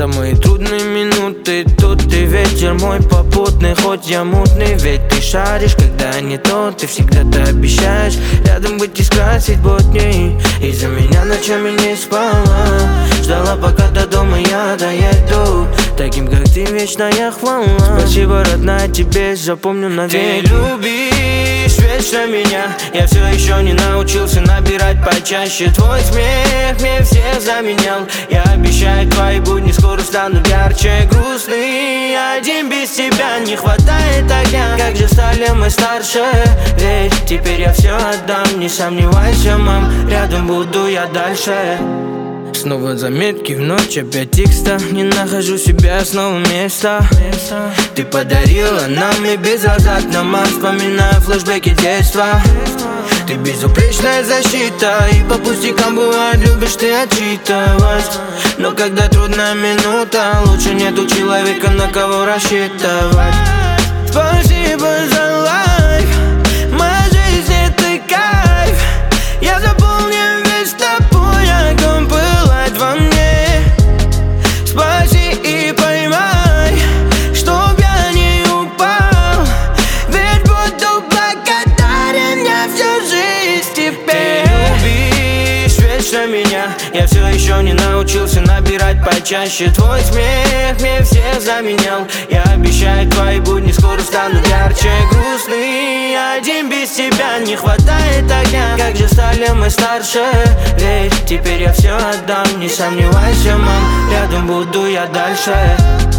самые трудные минуты тут ты ветер мой попутный, хоть я мутный. Ведь ты шаришь, когда не то, ты всегда обещаешь рядом быть и скрасить будни. Из-за меня ночами не спала, ждала, пока до дома я доеду. Таким, как ты, вечная хвала. Спасибо, родная, тебе запомню навек. Ты любишь вечно меня, я все еще не научился набирать почаще. Твой смех мне всех заменял. Я обещаю, твои будни скоро станут ярче. Грустный один без тебя, не хватает огня. Как же стали мы старше, ведь теперь я все отдам. Не сомневайся, мам, рядом буду я дальше. Снова заметки в ночь, опять текста. Не нахожу себя, снова места. Ты подарила нам и безвозвратно, мам. Вспоминаю флешбеки детства. Ты безупречная защита, и по пустякам бывает любишь ты отчитывать. Но когда трудная минута, лучше нету человека, на кого рассчитывать. Спасибо за лайф, моя жизнь это кайф. Я заполнен весь тобой, огонь пылает во мне. Спаси и поймай, чтоб я не упал. Ведь буду благодарен я всю жизнь теперь. Ты любишь вечно меня, я все еще не научился набирать почаще. Твой смех мне всех заменял. Я обещаю, твои будни скоро станут ярче. Грустный один без тебя, не хватает огня. Как же стали мы старше, ведь теперь я все отдам. Не сомневайся, мам, рядом буду я дальше.